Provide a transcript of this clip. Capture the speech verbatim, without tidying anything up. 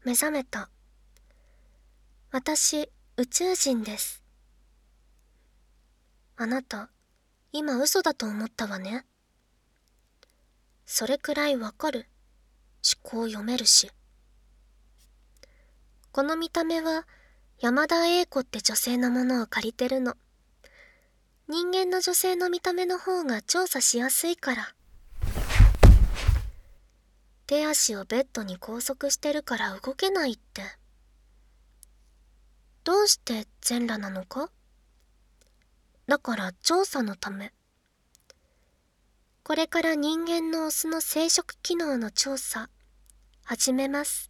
目覚めた。私、宇宙人です。あなた、今嘘だと思ったわね。それくらいわかる。思考読めるし。この見た目は山田栄子って女性のものを借りてるの。人間の女性の見た目の方が調査しやすいから。手足をベッドに拘束してるから動けないって。どうして全裸なのか？だから調査のため。これから人間のオスの生殖機能の調査、始めます。